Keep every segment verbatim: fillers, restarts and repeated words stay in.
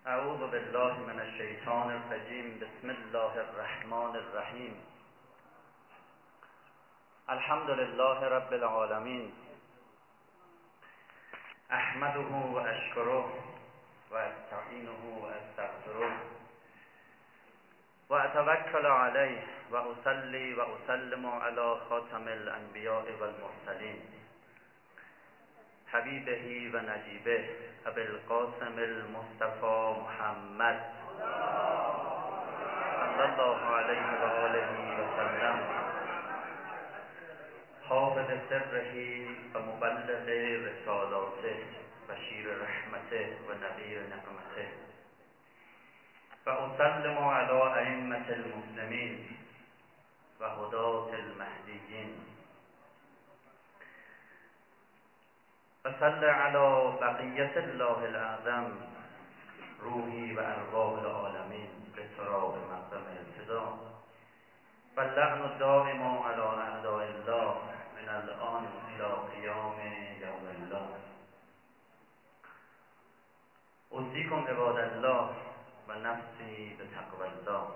اعوذ بالله من الشیطان الرجیم. بسم الله الرحمن الرحیم. الحمد لله رب العالمین. احمده و اشکره و استعینه و استغفره و اتوکل علیه و اصلی و اسلم علی خاتم الانبیاء والمرسلین حبیبه و نجیبه ابی القاسم المصطفى محمد صلی الله علیه و آله و سلم، حافظ سره و مبلغ رسالاته، بشیر رحمته و نذیر نقمته، و اسلم علی ائمة المسلمین و هداة المهدیین، و صل علی بقیة الله الاعظم روحی و ارواح العالمین بسراغ مقدم الفدا، و اللعن الدائم علی اعداء الله من الان الى قیام یوم الله. اوصیکم عباد الله و نفسی بتقوی الله.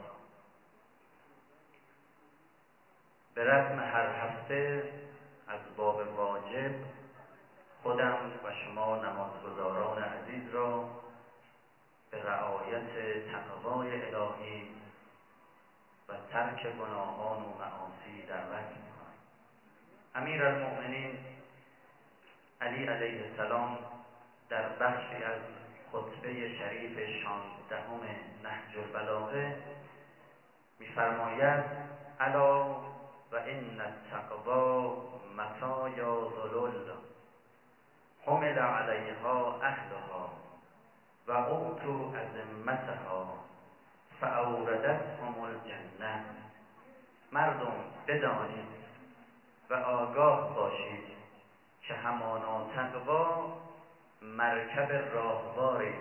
به رسم هر هفته از باب واجب خودم و شما نمازگزاران عزیز را به رعایت تقوای الهی و ترک گناهان و معاصی دعوت می‌کنم. امیرالمؤمنین علی علیه السلام در بخشی از خطبه شریف شانزدهم نهج البلاغه می‌فرماید: الا و ان التقوی مطایا ذلل حمل علیها اهلها و اعطوا ازمتها فاوردتهم الجنه. مردم بدانید و آگاه باشید که همانا تقوا مرکب راهواری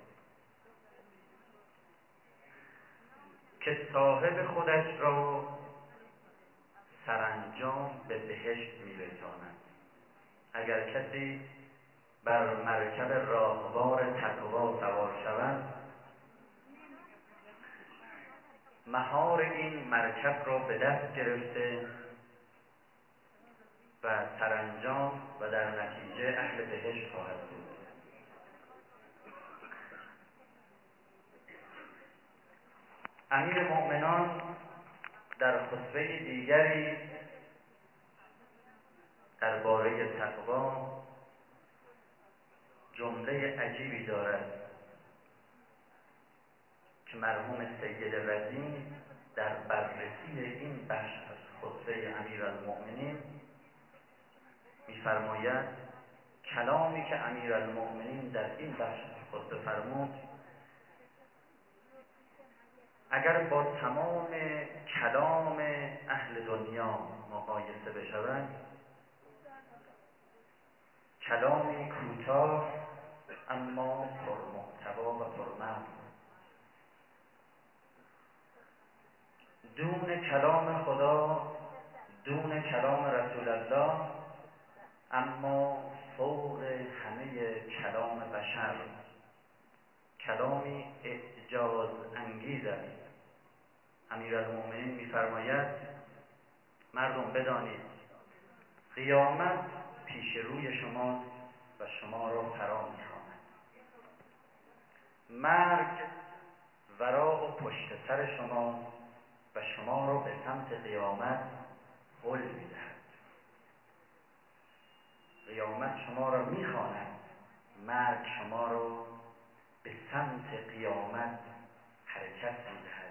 که صاحب خودش را سرانجام به بهشت میرساند. اگر کسی بر مرکب راهوار تقوا سوار شود، مهار این مرکب را به دست گرفته و سرانجام و در نتیجه اهل بهشت خواهد بود. امیر مؤمنان در خطبه دیگری درباره تقوا جمله عجیبی دارد که مرحوم سید رضی در بررسی این بخش از خطبه امیرالمؤمنین می‌فرماید کلامی که امیرالمؤمنین در این بخش از خطبه فرمود اگر با تمام کلام اهل دنیا مقایسه بشود، کلامی کوتاه اما پرمحتوا و پرمغز، دون کلام خدا، دون کلام رسول الله، اما فوق همه کلام بشر، کلامی اعجاز انگیز است. امیرالمؤمنین می‌فرماید مردم بدانید قیامت پیش روی شماست و شما را فرا می‌خواند. مرگ ورا و پشت سر شماست و شما را به سمت قیامت هل می‌دهد. قیامت شما را می‌خواند، مرگ شما را به سمت قیامت حرکت می‌دهد.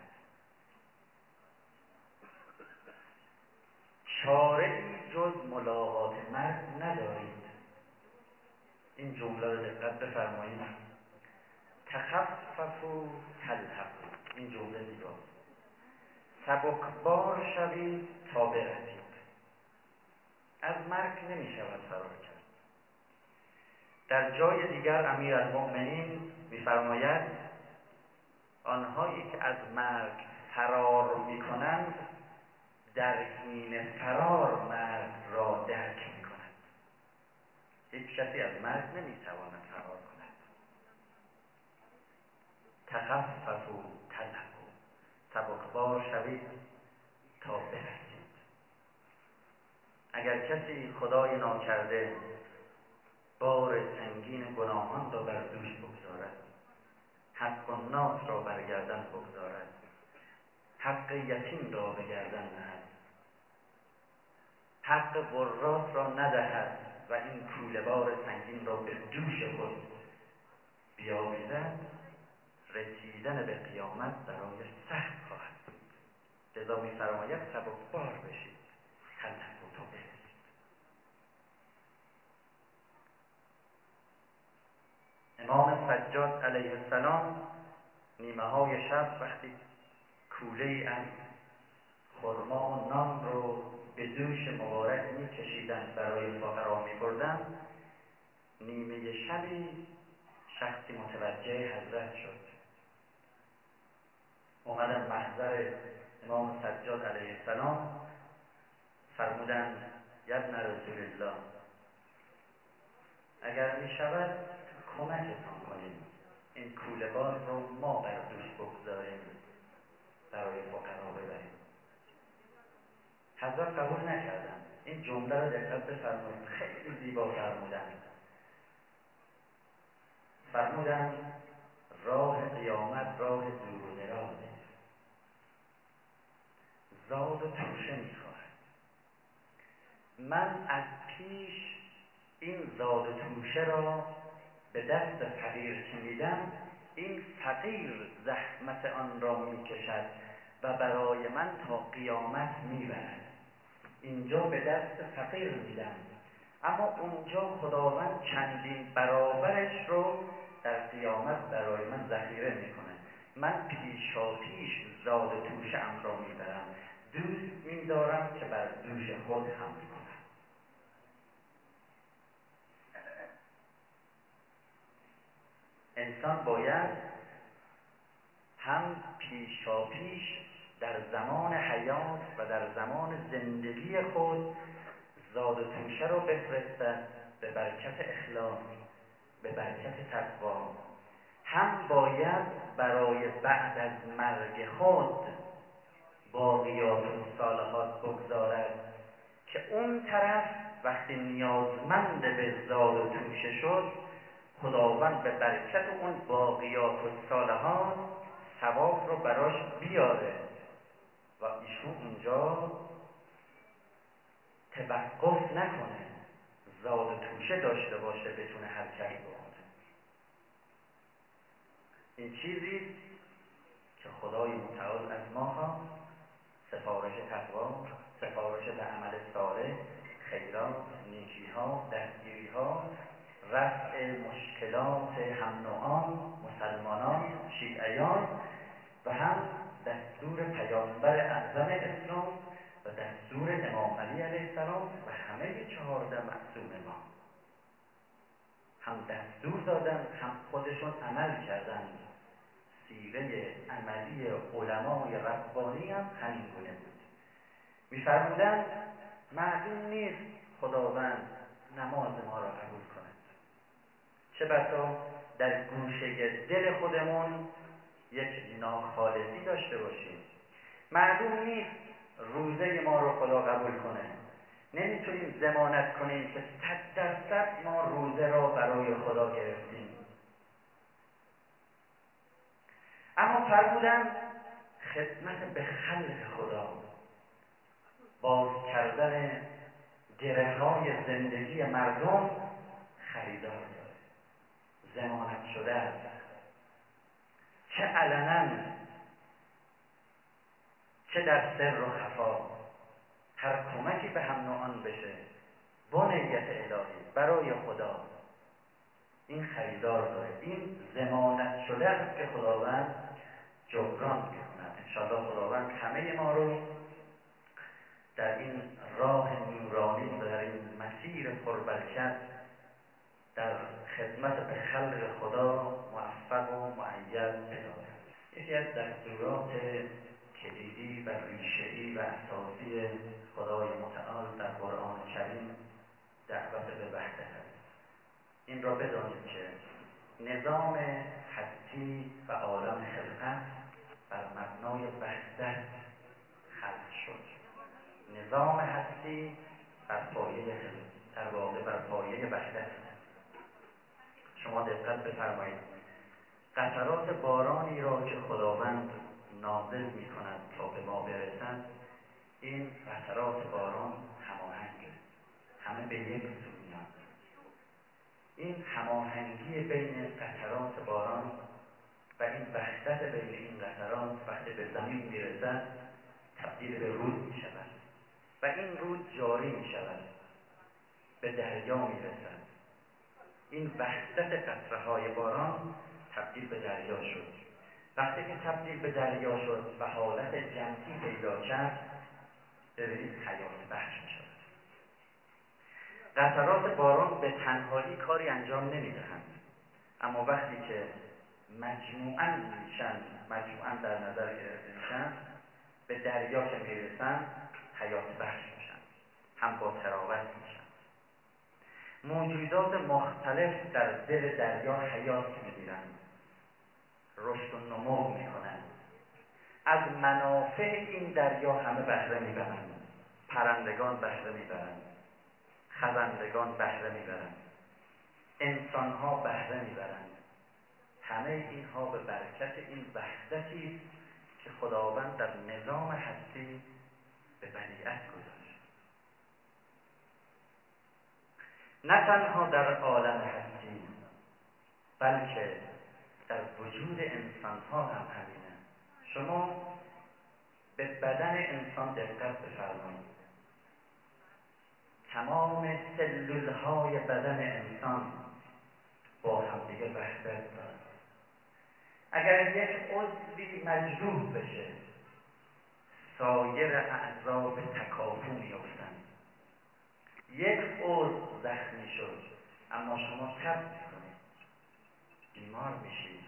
چاره‌ای جز ملاقات مرگ ندارید. این جمله را دقت بفرمایید. تخففوا تلحقوا. این جمله زیباست. سبکبار شوید تا برسید. از مرگ نمی شود فرار کرد. در جای دیگر امیرالمؤمنین می‌فرماید آنهایی که از مرگ فرار می‌کنند در حین فرار مرگ را درک می‌کنند. هیچ کسی از مرگ نمی‌تواند فرار کند. تخففوا تلهبوا، سبکبار شوید تا برسید. اگر کسی خدای ناکرده بار سنگین گناهان را بر دوش بگذارد، حق الناس را بر گردن بگذارد، حق یتیم را به گردن نهد، حق ورات را ندهد و این کوله بار سنگین را به دوش خود بیاویزد، رسیدن به قیامت برای سخت خواهد بود. لذا می‌فرماید سبکبار بشید، تلهبوا تا برسید. امام سجاد علیه السلام نیمه های شب وقتی کوله از خرما و نان رو به دوش مبارک می‌کشیدند برای فقرا می‌بردند، نیمه شبی شخصی متوجه حضرت شد، اومدن محضر امام سجاد علیه السلام، فرمودند یبن رسول الله، اگر می شود کمکتان کنیم این کوله بار رو ما بر دوش بگذاریم برای فقرا ببریم. حضرت قبول نکردن. این جمله رو دقت بفرمایید، خیلی زیبا فرمودن. فرمودن راه قیامت راه دور و درازه، زاد و توشه میخواهد. من از پیش این زاد و توشه را به دست فقیر که میدم، این فقیر زحمت آن را میکشد و برای من تا قیامت میبرد. اینجا به دست فقیر میدم، اما اونجا خداوند چندین برابرش رو در قیامت برای من ذخیره میکنه. من پیشا پیش زاد و توشه ام را میبرم، دوست میدارم که بر دوش خود حمل کنم. انسان باید هم پیشا پیش در زمان حیات و در زمان زندگی خود زاد و توشه رو بفرستد به برکت اخلاص، به برکت تقوا. هم باید برای بعد از مرگ خود باقیات الصالحات بگذارد که اون طرف وقتی نیازمند به زاد و توشه شد، خداوند به برکت اون باقیات الصالحات ثواب رو براش بیاره و ایشون اونجا توقف نکنه، زاد و توشه داشته باشه، بتونه حرکت بکنه. این چیزی که خدای متعال از ما خواست، سفارش تقوا، سفارش به عمل صالح، خیرات، نیکی‌ها، دستگیری‌ها، رفع مشکلات هم نوعان، مسلمانان، شیعیان و هم دستور پیامبر اعظم اسلام و دستور امام علی علیه السلام و همه چهارده معصوم ما. هم دستور دادن، هم خودشون عمل کردن. سیره عملی علمای ربانی هم همین گونه بود. می‌فرمودند معلوم نیست خداوند نماز ما را قبول کند، چه بسا در گوشه دل خودمون یک ناخالصی داشته باشیم. معلوم نیست روزه ما رو خدا قبول کنه. نمیتونیم ضمانت کنیم که صد درصد ما روزه را برای خدا گرفتیم. اما فرمودن خدمت به خلق خدا، باز کردن گره های زندگی مردم خریدار داره، ضمانت شده است. چه علنا چه در سر و خفا، هر کمکی به هم نوعان بشه با نیت الهی برای خدا، این خریدار داره، این ضمانت شده است که خداوند جبران میکند. انشاءالله خداوند همه ما رو در این راه نورانی و در این مسیر پربرکت در خدمت به خلق خدا موفق و مؤید بدارد. یکی از دستورات کلیدی و ریشه‌ای و اساسی خدای متعال در قرآن کریم دعوت به وحدت است. این را بدانید که نظام هستی و عالم خلقت بر مبنای وحدت خلق شد. نظام هستی بر پایه در واقع بر پایه وحدت. شما دقت بفرمایید، قطرات بارانی را که خداوند نازل می کند تا به ما برسد، این قطرات باران هماهنگه، همه به یک سو میان. این هماهنگی بین قطرات باران و این وحدت بین این قطرات وقتی به زمین میرسد تبدیل به رود می شود و این رود جاری می شود، به دریا می رسد. این وحدت قطره‌های باران تبدیل به دریا شد. وقتی که تبدیل به دریا شد و حالت جمعی پیدا کرد، ببینید حیات بخش می شود. قطرات باران به تنهایی کاری انجام نمی دهند، اما وقتی که مجموعاً میشن، مجموعاً در نظر گرفته میشن، به دریا که میرسن حیات بخش میشن، هم با تراوت میشن. موجودات مختلف در دل دریا حیات میگیرند، رشد و نمو میکنند، از منافع این دریا همه بهره میبرند. پرندگان بهره میبرند، خزندگان بهره میبرند، انسانها بهره میبرند. همه اینها به برکت این وحدتی است که خداوند در نظام هستی به ودیعت گذاشت. نه تنها در عالم هستی بلکه در وجود انسانها هم همینه. شما به بدن انسان دقت بفرمایید. تمام سلولهای بدن انسان با همدیگه وحدت دارند. اگر یک عضوی مجروح بشه، سایر اعضا به تکاپو میافتند. یک عضو زخمی شد، اما شما تب میکنید، بیمار میشید.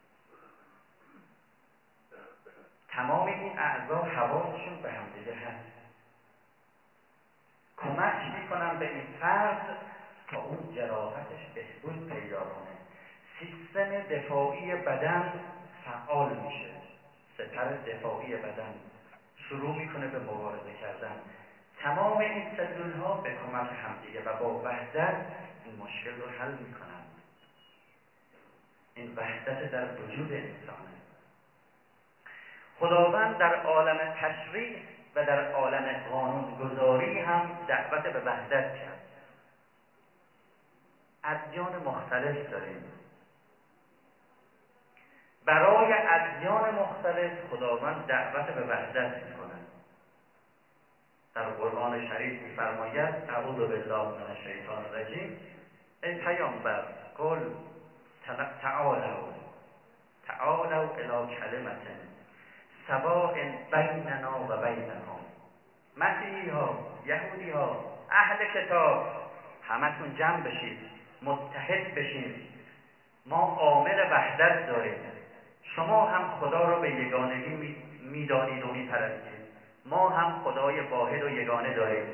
تمام این اعضا حواسشون به همدیگه هست، کمک میکنن به این فرد تا اون جراحتش بهبود پیدا کنه. سیستم دفاعی بدن فعال میشه، سپر دفاعی بدن شروع میکنه به مبارزه کردن. تمام این سلول ها به کمک همدیگه و با وحدت این مشکل رو حل میکنن. این وحدت در وجود انسانه. خداوند در عالم تشریع و در عالم قانونگذاری هم دعوت به وحدت کرد. ادیان مختلف داریم. برای ادیان مختلف خداوند دعوت به وحدت می‌کند. در قرآن شریف می‌فرماید اعوذ بالله من الشیطان الرجیم، ای پیامبر قل تعالوا تعالوا الی کلمة سواء بیننا و بینکم. مسیحی ها، یهودی ها، اهل کتاب، همتون جمع بشید، متحد بشین. ما عامل وحدت داریم. شما هم خدا رو به یگانگی میدانید و میپرستید، ما هم خدای واحد و یگانه داریم.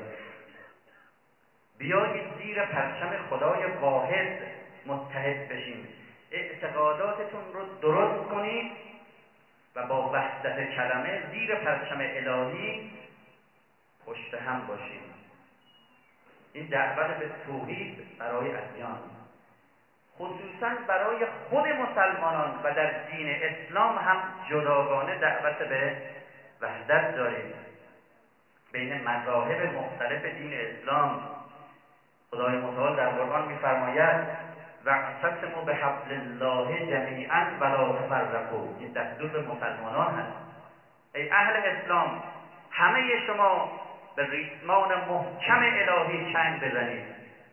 بیایید زیر پرچم خدای واحد متحد بشین، اعتقاداتتون رو درست کنید و با وحدت کلمه زیر پرچم الهی پشت هم باشیم. این دعوت به توحید برای ادیان، خصوصا برای خود مسلمانان و در دین اسلام هم جداگانه دعوت به وحدت داریم بین مذاهب مختلف دین اسلام. خدای متعال در قرآن می‌فرماید واعتصموا بحبل الله جمیعا ولا تفرقوا. این دستور به مسلمانان هست. ای اهل اسلام، همه شما به ریسمان محکم الهی چنگ بزنید،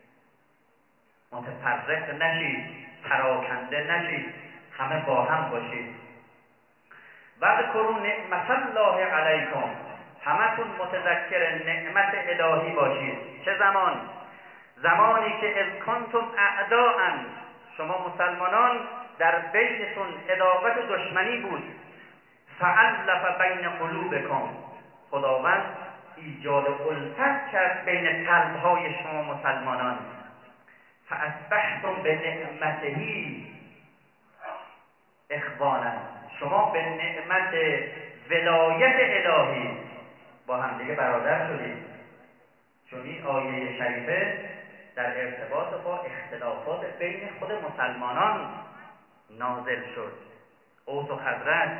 متفرق نشید، پراکنده نشید، همه با هم باشید. واذکروا نعمت الله علیکم، همتون متذکر نعمت الهی باشید. چه زمان؟ زمانی که اذ کنتم اعداء، شما مسلمانان در بینتون عداوت و دشمنی بود. فألف بین قلوبکم، خداوند ایجاد الفت کرد بین قلب‌های شما مسلمانان. فاصبحتم بنعمته اخوانا، شما به نعمت ولایت الهی با هم دیگه برادر شدید. چون این آیه شریفه در ارتباط با اختلافات بین خود مسلمانان نازل شد. اوس و خزرج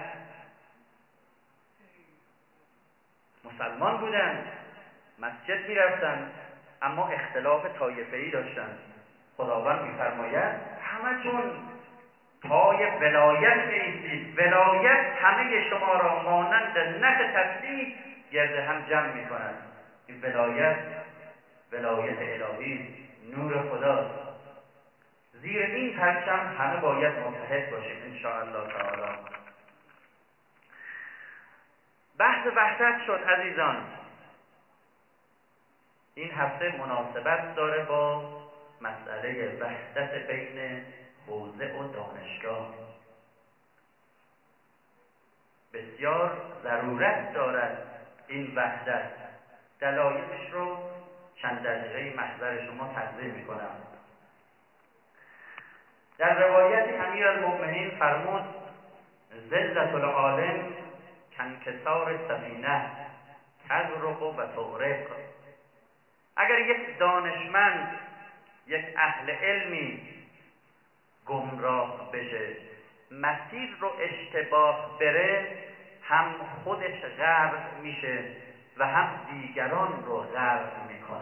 مسلمان بودند، مسجد میرفتند، اما اختلاف طایفه‌ای داشتند. خداوند می‌فرماید همه‌تون پای ولایت بایستید. ولایت همه شما را مانند نخ تسبیح گرد هم جمع می‌کند. این ولایت ولایت الهی، نور خداست. زیر این پرچم همه باید متحد باشیم ان شاء الله تعالی. بحث وحدت شد عزیزان. این هفته مناسبت داره با مسئله وحدت بین حوزه و دانشگاه. بسیار ضرورت دارد این وحدت. دلایلش رو چند دقیقه محضر شما تقدیم میکنم. در روایتی امیرالمؤمنین فرمود ذلت العالم کانکسار سفینه تغرق و تغرق. اگر یک دانشمند، یک اهل علمی گمراه بشه، مسیر رو اشتباه بره، هم خودش غرق میشه و هم دیگران رو غرق میکنه.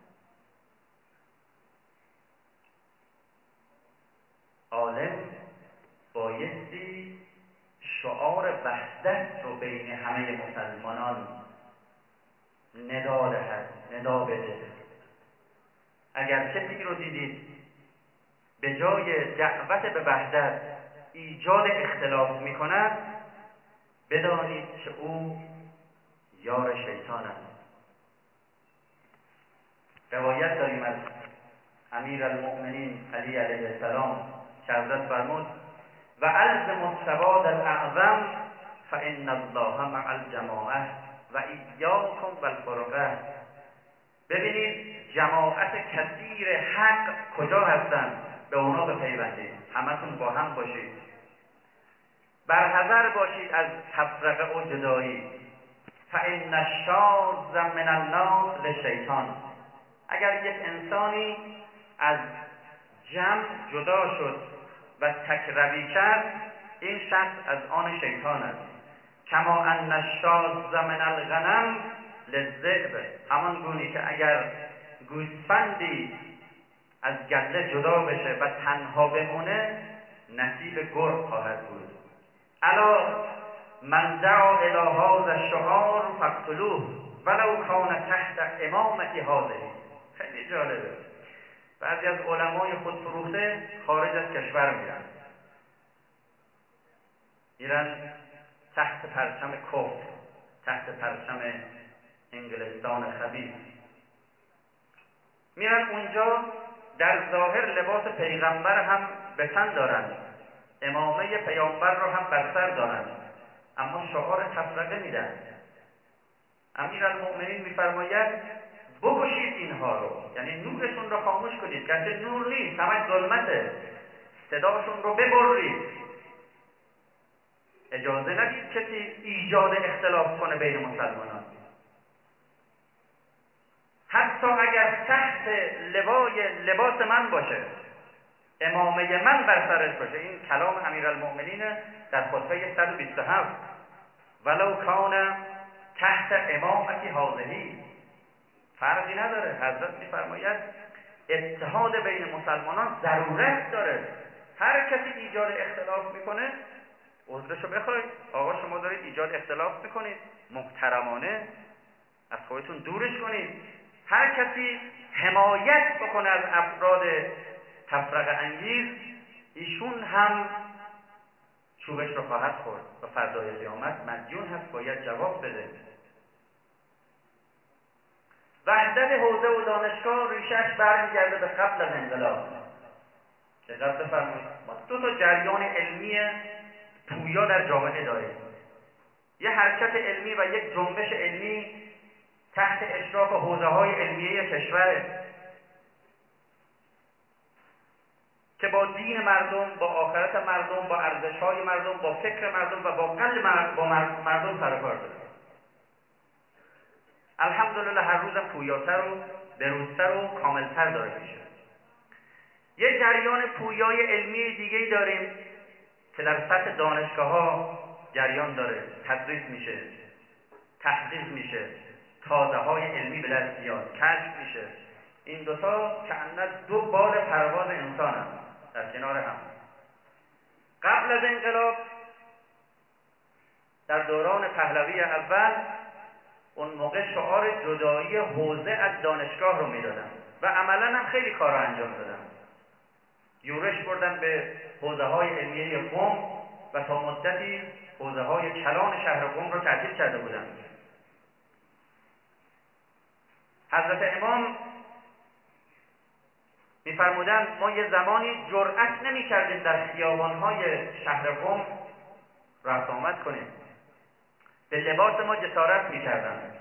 عالم بایستی شعار وحدت رو بین همه مسلمانان ندا دهد، ندا بده. اگر کسی رو دیدید به جای دعوت به وحدت ایجاد اختلاف می کند، بدانید که او یار شیطان است. روایت داریم از امیرالمؤمنین علی علیه السلام که حضرت فرمود و الزم السواد الاعظم فان الله مع الجماعه و ایاکم والفرقه. ببینید جماعت کثیر حق کجا هستند، به اونا بپیوندید، همتون با هم باشید، برحذر باشید از تفرقه و جدایی. فان الشاذ من الناس لشیطان. اگر یک انسانی از جمع جدا شد و تکروی کرد، این شخص از آن شیطان است. کما ان الشاذ من الغنم للذئب. همان گونی که اگر گوسفندی از گله جدا بشه و تنها بمونه، نصیب گرگ خواهد بود. الا من دعا الی هذا الشعار فاقتلوه ولو کان تحت امامتی هذه. خیلی جالبه. بعضی از علمای خودفروخته خارج از کشور میرن میرن تحت پرچم کفر، تحت پرچم انگلستان خبیث، میرن اونجا در ظاهر لباس پیغمبر هم به تن دارن، عمامه پیامبر رو هم بر سر دارن، اما شعار تفرقه میدن. امیرالمؤمنین میفرماید بکشید اینها رو، یعنی نورشون رو خاموش کنید، گرچه نور نیست، همش ظلمته، صداشون رو ببرید. اجازه ندید کسی ایجاد اختلاف کنه بین مسلمانان. حتی اگر تحت لوای لباس من باشه، عمامه من بر سرش باشه. این کلام امیرالمؤمنین در خطبه صد و بیست و هفت. ولو کان تحت امامتی هذه. فرقی نداره. حضرت میفرماید اتحاد بین مسلمانان ضرورت داره. هر کسی ایجاد اختلاف میکنه عذرشو بخواید. آقا شما دارید ایجاد اختلاف میکنید، محترمانه از خودتون دورش کنید. هر کسی حمایت بکنه از افراد تفرقه انگیز، ایشون هم چوبش رو خواهد خورد و فردای قیامت مدیون هست، باید جواب بده. وحدت حوزه و دانشگاه ریشه‌اش برمیگرده به قبل از انقلاب. که قبل فرمایید ما دو تا جریان علمی پویا در جامعه داریم. یه حرکت علمی و یک جنبش علمی تحت اشراف حوزه‌های علمیه کشور که با دین مردم، با آخرت مردم، با ارزش‌های مردم، با فکر مردم و با قلب مردم، با مردم سر و کار داره. الحمدلله هر روزم پویاتر و بروزتر و کاملتر داره میشه. یه جریان پویای علمی دیگه‌ای داریم که در سطح دانشگاه‌ها جریان داره، تدریس میشه، تحقیق میشه، تازه‌های علمی به دست میاد، کشف میشه. این دوتا کأنه دو بال پرواز انسان هم در کنار هم. قبل از انقلاب در دوران پهلوی اول اون موقع شعار جدایی حوزه از دانشگاه رو میدادن و عملاً هم خیلی کارا انجام دادن. یورش بردن به حوزه‌های علمیه قم و تا مدتی حوزه‌های کلان شهر قم رو تعطیل کرده بودن. حضرت امام می‌فرمودند ما یه زمانی جرأت نمی‌کردیم در خیابان‌های شهر قم رفت آمد کنیم. به لباس ما جسارت می‌کردند.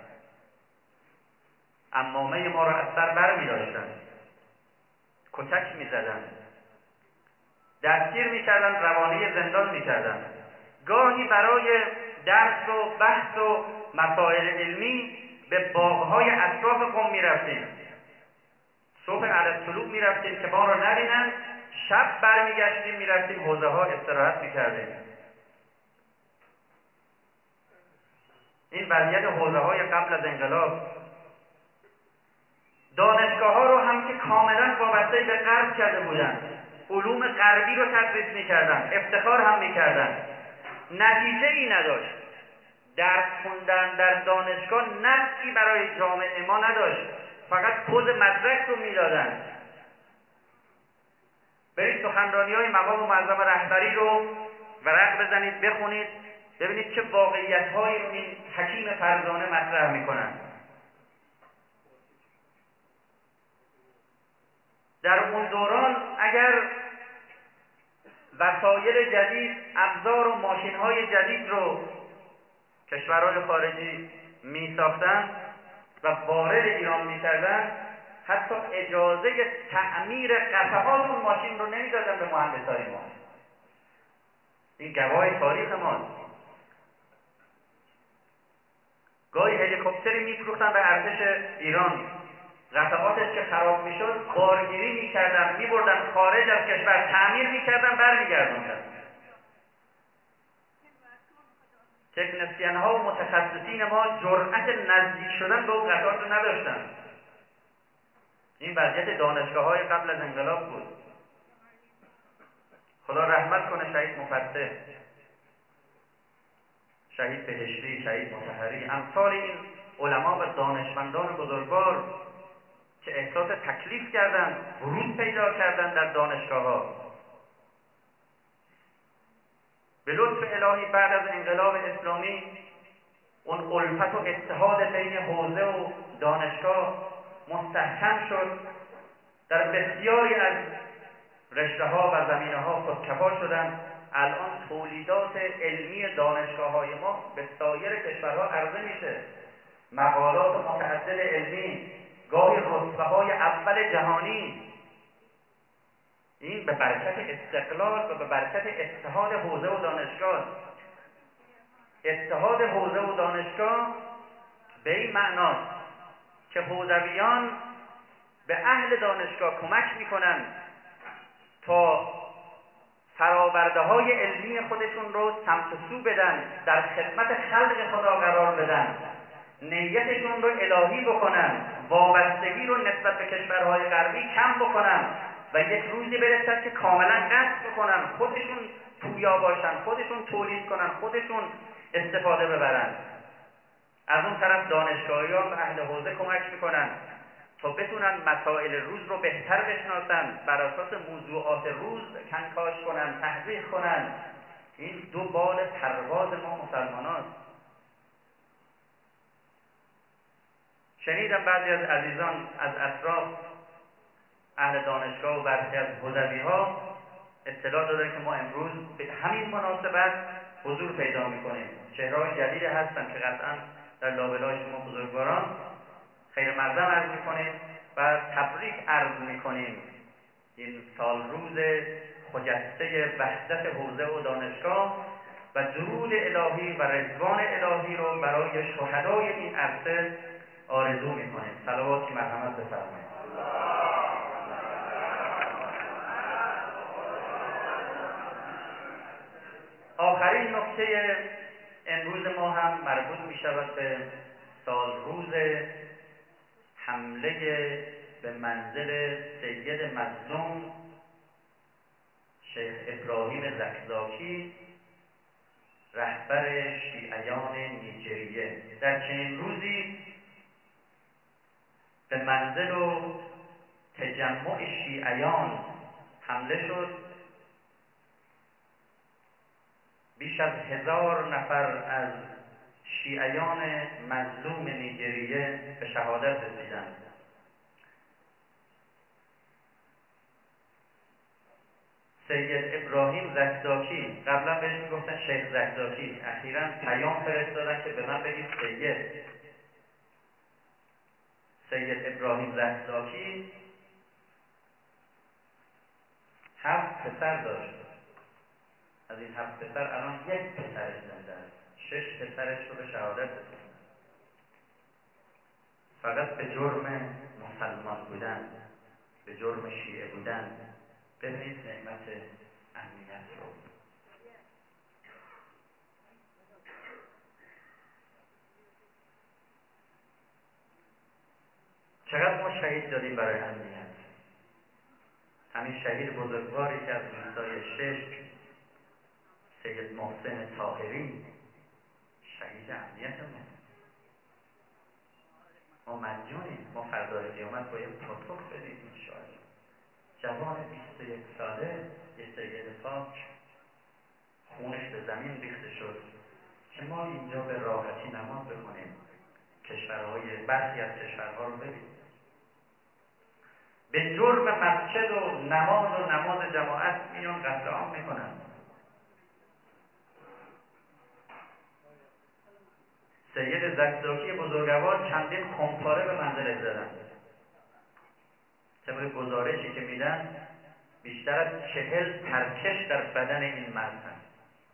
عمامه ما را از سر بر می‌داشتند. کتک می‌زدند. دستگیر می‌کردند، روانه زندان می‌کردند. گاهی برای درس و بحث و مسائل علمی به باغ‌های اطراف قم می‌رفتیم. صبح علی‌الطلوع می‌رفتیم که ما را نبینند، شب برمیگشتیم می‌رفتیم حوزه‌ها استراحت می‌کردیم. این وضعیت حوزه‌های قبل از انقلاب. دانشگاه‌ها رو هم که کاملاً وابسته به غرب کرده بودند، علوم غربی رو تدریس می‌کردند، افتخار هم می‌کردند. نتیجه ای نداشت. درس خوندن در دانشگاه نفعی برای جامعه ما نداشت. فقط پوز مدرک رو میدادن. برید سخنرانی‌های مقام معظم رهبری رو ورق بزنید، بخونید، ببینید چه واقعیت‌هایی رو این حکیم فرزانه مطرح می‌کنن. در اون دوران اگر وسایل جدید، ابزار و ماشین‌های جدید رو کشورهای خارجی می‌ساختن و وارد ایران می‌کردن، حتی اجازه تعمیر قطعات اون ماشین رو نمی‌دادن به مهندسای ما. این گواه تاریخ ماست. گاهی هلیکوپتری می‌فروختن به ارتش ایران، قطعاتش که خراب می‌شد بارگیری می‌کردن، می‌بردن خارج از کشور تعمیر می‌کردن، برمیگردوندن. تکنسین‌ها و متخصصین ما جرأت نزدیک شدن به اون قطعات رو نداشتن. این وضعیت دانشگاه‌های قبل از انقلاب بود. خدا رحمت کنه شهید مفتح، شهید بهشتی، شهید مطهری، امثال این علما و دانشمندان بزرگوار که احساس تکلیف کردند، ورود پیدا کردند در دانشگاه‌ها. به لطف الهی بعد از انقلاب اسلامی اون الفت و اتحاد بین حوزه و دانشگاه مستحکم شد. در بسیاری از رشته‌ها و زمینه‌ها خودکفا شدند. الان تولیدات علمی دانشگاه‌های ما به سایر کشورها عرضه میشه. مقالات متعدد علمی، گاهی رتبه‌های اول جهانی. این به برکت استقلال و به برکت اتحاد حوزه و دانشگاه. اتحاد حوزه و دانشگاه به این معناست که حوزویان به اهل دانشگاه کمک میکنن تا فرآورده‌های علمی خودشون رو سمت و سو بدن، در خدمت خلق خدا قرار بدن، نیتشون رو الهی بکنن، وابستگی رو نسبت به کشورهای غربی کم بکنن و یک روزی برسد که کاملا قطع بکنن، خودشون پویا باشن، خودشون تولید کنن، خودشون استفاده ببرن. از اون طرف دانشگاهیان و اهل حوزه کمک میکنن تا بتونن مسائل روز رو بهتر بشناسن، بر اساس موضوعات روز کنکاش کنن، تحقیق کنن. این دو بال پرواز ما مسلمانان. شنیدم بعضی از عزیزان از اطراف اهل دانشگاه و برخی از حوزوی‌ها اطلاع دادن که ما امروز به همین مناسبت حضور پیدا می‌کنیم. چهره‌های جدیدی هستن که قطعاً در لابلای شما بزرگواران خیر مقدم عرض می‌کنیم و تبریک عرض می‌کنیم. این سال روز خجسته وحدت حوزه و دانشگاه و درود الهی و رضوان الهی رو برای شهدای این عرصه آرزو می‌کنیم. صلواتی مرحمت بفرمایید. آخرین نکته امروز ما هم مربوط می‌شود به سال روز حمله به منزل سید مظلوم شیخ ابراهیم زکزاکی رهبر شیعیان نیجریه. در چنین روزی به منزل و تجمع شیعیان حمله شد. بیش از هزار نفر از شیعیان مظلوم نیجریه به شهادت رسیدند. سید ابراهیم زکزاکی، قبلا بهش میگفتن شیخ زکزاکی، اخیراً پیام فرستادن که به من بگید سید. سید ابراهیم زکزاکی هفت پسر داشت. از این هفت پسر الان یک پسرش زنده است. شش پسرش رو به شهادت رسوندن. فقط به جرم مسلمان بودن، به جرم شیعه بودن. ببینید نعمت امنیت رو. چقدر ما شهید دادیم برای امنیت. همین شهید بزرگواری که از روستای شش، سید محسن طاهری، شهید امنیت ما. ما مجانیم. ما فردای قیامت باید پاسخ بدیم انشاءالله. جوان بیست و یک ساله، یه سید پاک، خونش به زمین ریخته شد که ما اینجا به راحتی نماز بخونیم. کشورهای برخی از کشورها رو ببینیم به جرم مسجد و نماز و نماز جماعت میان قتل عام میکنن. سید زکزاکی بزرگوار چندین خمپاره به منزلش زدن. طبق گزارشی که میدن بیشتر از چهل ترکش در بدن این مرد هست.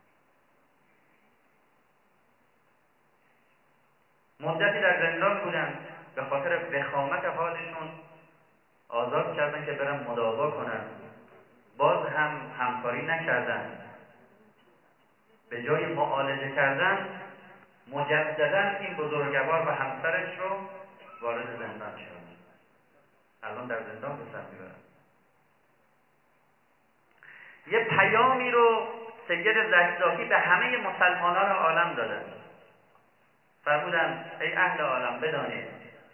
مدتی در زندان بودن. به خاطر وخامت حالشون آزاد کردن که برن مداوا کنن. باز هم همکاری نکردن. به جای معالجه کردن مجددا این بزرگوار و همسرش رو وارد زندان کردن. الان در زندان به سر میبرن. یه پیامی رو سید زکزاکی به همه مسلمانان عالم دادن. فرمودن ای اهل عالم بدانید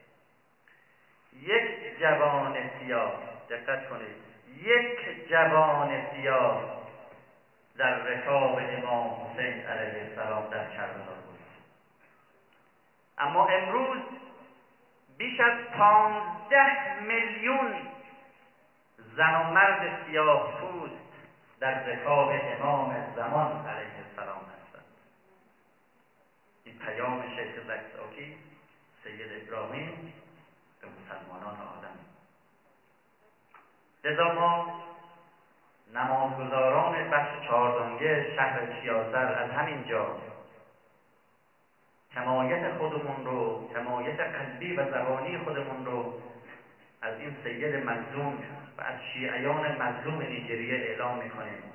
یک جوان سیاه، دقت کنید، یک جوان سیاه در رکاب امام حسین علیه السلام در کربلا بود. اما امروز بیش از پانزده میلیون زن و مرد سیاه پوست در رکاب امام زمان علیه السلام هستند. این پیام شیخ زکزاکی سید ابراهیم به مسلمانان عالم. لذا ما نمازگزاران بخش چهاردانگه شهر کیاسر از همین جا حمایت خودمون رو، حمایت قلبی و زبانی خودمون رو از این سید مظلوم و از شیعیان مظلوم نیجریه اعلام میکنیم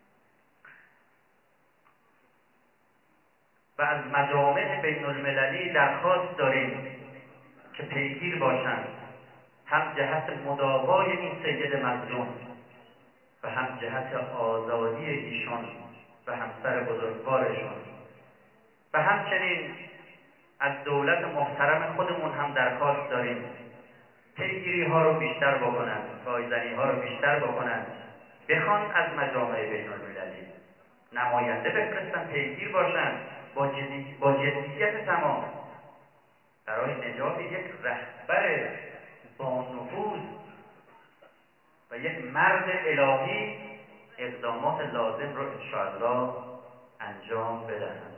و از مجامع بین المللی درخواست داریم که پیگیر باشند، هم جهت مداوای این سید مظلوم و هم جهت آزادی ایشان و همسر بزرگوارشون و همچنین از دولت محترم خودمون هم درخواست داریم پیگیری ها رو بیشتر بکنن، پایزنی ها رو بیشتر بکنن، بخوان از مجامع بین المللی نماینده بفرستن، پیگیر باشن با, جدی... با جدیت تمام برای نجات یک رهبر با نفوذ و یک مرد الهی اقدامات لازم رو انشاءالله انجام بدهند.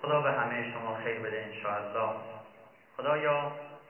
خدا به همه شما خیر بده انشاءالله. خدایا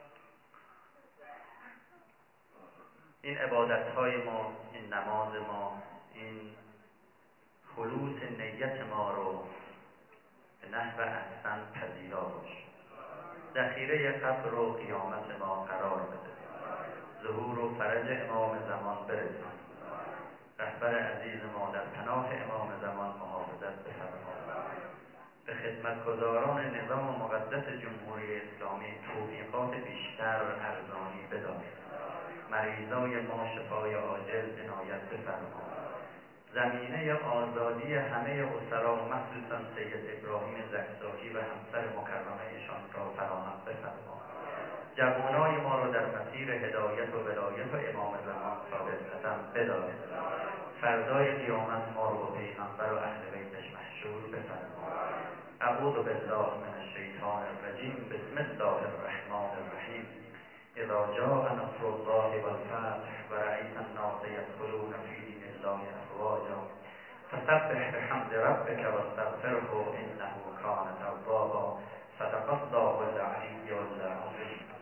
این عبادت‌های ما، این نماز ما، این خلوص نیت ما رو به نحو احسن پذیرا باش. ذخیره قبر و قیامت ما قرار بده. ظهور و فرج امام زمان برسان. رهبر عزیز ما در پناه امام زمان محافظت بفرما. به خدمتگزاران نظام مقدس جمهوری اسلامی توفیقات بیشتر ارزانی بدار. مریضای ما شفای عاجل عنایت بفرما. زمینه آزادی همه اسرا مخصوصا سید ابراهیم زکزاهی و همسر مکرمه ایشان را فراهم بفرما. جوانای ما را در مسیر هدایت و ولایت و امام زمان ثابت قدم بدار. فردای قیامت ما رو با پیغمبر و اهل بیتش محشور بفرما. اعوذ بالله من الشیطان الرجیم. بسم الله الرحمن الرحیم. اذا جاء نصر الله والفتح ورأيت الناس يدخلون في دين الله افواجا فسبح بحمد ربك واستغفره انه كان توابا. صدق الله العلی العظیم.